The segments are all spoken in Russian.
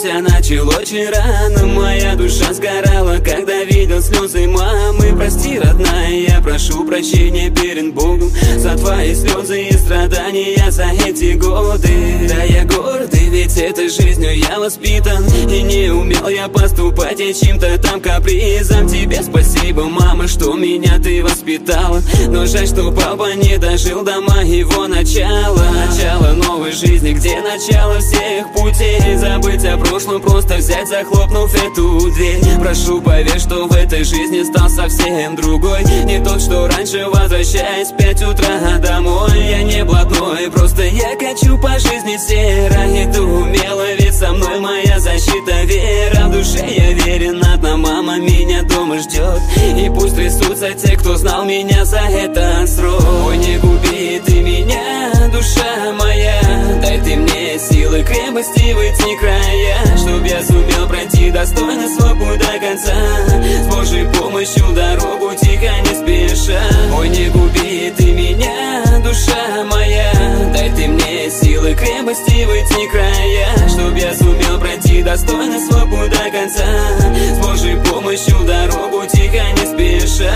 Хотя начал очень рано, моя душа сгорала, когда видел слезы мамы. Прости, родная, я прошу прощения перед Богом за твои слезы и страдания за эти годы. Да, я гордый, ведь этой жизнью я воспитан, и не умел я поступать и чьим-то там капризом. Тебе спасибо, мама, что меня ты воспитала, но жаль, что папа не дожил до моего начала. Начало новой жизни, где начало всех путей. Забыть о прошлом, просто взять, захлопнув эту дверь. Прошу, поверь, что в этой жизни стал совсем другой, не тот, что раньше, возвращаясь в 5 утра домой. Я не блатной, просто я качу по жизни серо. Иду умело, ведь со мной моя защита, вера. В душе я верен, одна мама меня дома ждет, и пусть трясутся те, кто знал меня за этот срок. Ой, не губи ты меня, душа моя, дай ты мне силы, крепости в эти края, чтоб я сумел пройти достойно свой путь до конца. С Божьей помощью дорогу тихо, не спеша. Ой, не губи ты меня, душа моя, дай ты мне силы, крепости в эти края, чтоб я сумел пройти достойно свой путь до конца. С Божьей помощью дорогу тихо, не спеша.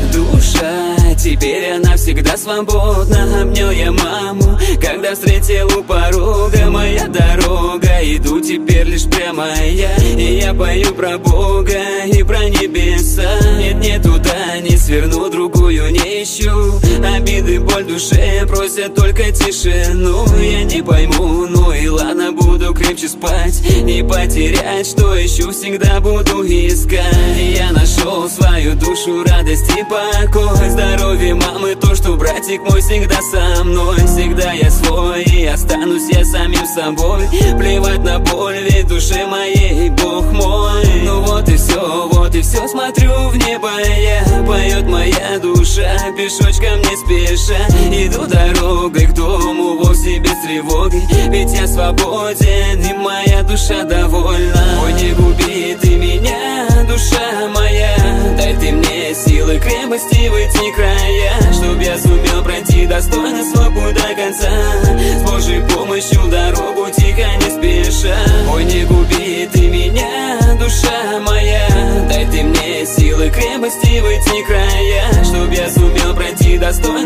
Душа, теперь она всегда свободна. Обнял я маму, когда встретил у порога. Моя дорога, иду теперь лишь прямая, и я пою про Бога и про небеса. Нет, не туда не сверну, другую не ищу. Обиды, боль в душе просят только тишину. Я не пойму, ну и ладно, буду крепче спать, не потерять, что ищу, всегда буду искать. Я нашел свою душу, радость и покой. Здоровье мамы, то, что братик мой всегда со мной. Всегда я свой, и останусь я самим собой. Плевать на боль, ведь в душе моей Бог мой. Ну вот и все, смотрю в небо я, поет моя душа, пешочком не спеша. Иду дорогой к дому, вовсе без тревоги, ведь я свободен, и моя душа довольна. Ой, не губи ты меня, душа моя, дай ты мне силы, крепости в эти края, чтоб я сумел пройти достойно свой путь до конца. С Божьей помощью дорогу тихо, не спеша. Ой, не губи ты меня, душа моя, дай ты мне силы, крепости в эти края, чтоб я сумел пройти достойно